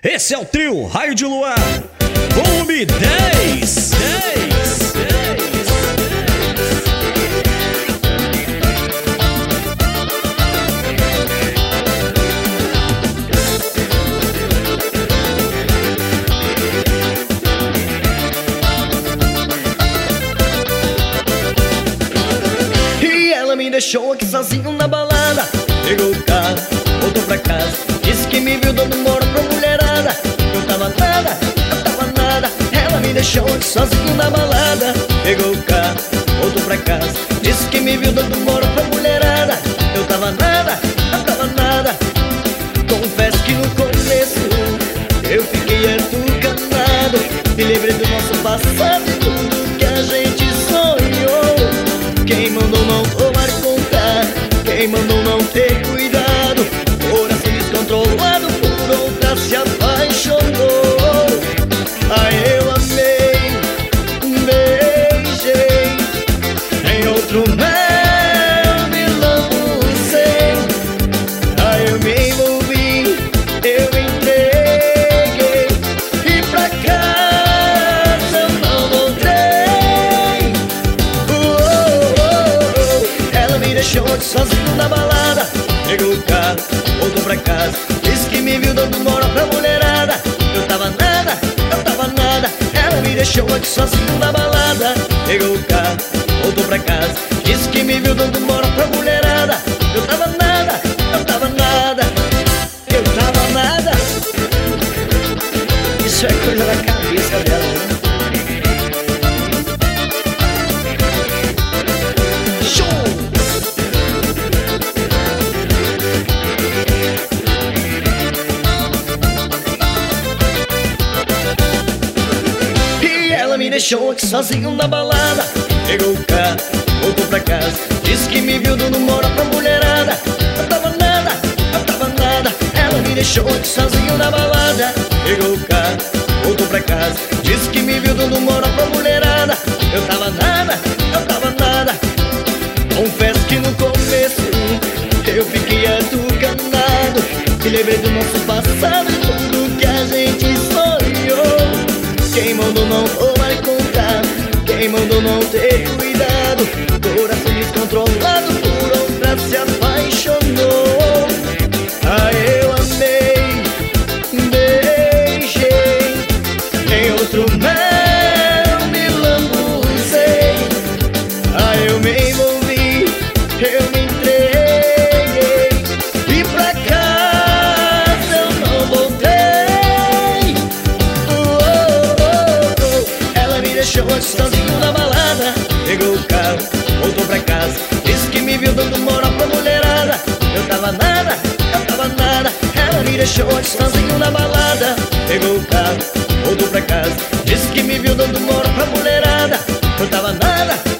Esse é o trio Raio de Luar, volume 10. E ela me deixou aqui sozinho na balada. Pegou o carro, voltou pra casa, disse que me viu dando moro pra mulherada. Eu tava nada. Ela me deixou aqui sozinho na balada. Pegou o carro, voltou pra casa, disse que me viu dando moro pra mulherada. Eu tava nada. Confesso que no começo eu fiquei entucanado. Me lembrei do nosso passado e tudo que a gente sonhou. Quem mandou não tomar conta? Quem mandou não ter cuidado? Coração descontrolado por outra se apaixonou. Aí eu amei, beijei, em outro mel me lambuzei. Aí eu me envolvi, eu entreguei, e pra casa eu não voltei. Ela me deixou aqui sozinho na balada. Pegou o carro, voltou pra casa, disse que me viu dando moro pra mulherada. Eu tava nada. Ela me deixou aqui sozinho na balada. Pegou o carro, voltou pra casa, disse que me viu dando moro pra mulherada. Eu tava nada. Isso é coisa da cabeça dela, né? Ela me deixou aqui sozinho na balada. Pegou o carro, voltou pra casa, disse que me viu dando moro pra mulherada. Eu tava nada. Ela me deixou aqui sozinho na balada. Pegou o carro, voltou pra casa, disse que me viu dando moro pra mulherada. Eu tava nada. Confesso que no começo eu fiquei atucanado. Me lembrei do nosso passado e tudo que a gente sonhou. Quem mandou não tomar conta? Quem mandou não ter cuidado? Coração descontrolado por outra se apaixonou. Aí eu amei, beijei, em outro mel me lambuzei. Aí eu me envolvi, eu me entreguei, e pra casa eu não voltei. Ela me deixou aqui sozinho na balada. Pegou o carro, voltou pra casa, disse que me viu dando moro pra mulherada. Eu tava nada. Ela me deixou aqui sozinho na balada. Pegou o carro, voltou pra casa, disse que me viu dando moro pra mulherada. Eu tava nada.